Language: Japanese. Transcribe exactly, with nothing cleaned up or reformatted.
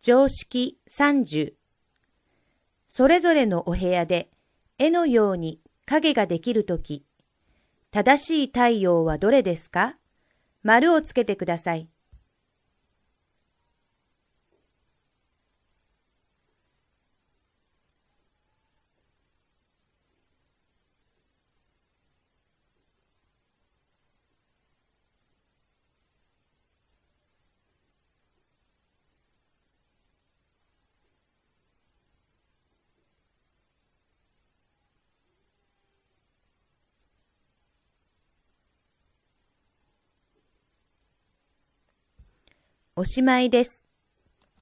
常識さんじゅう。それぞれのお部屋で絵のように影ができるとき、正しい太陽はどれですか？丸をつけてください。おしまいです。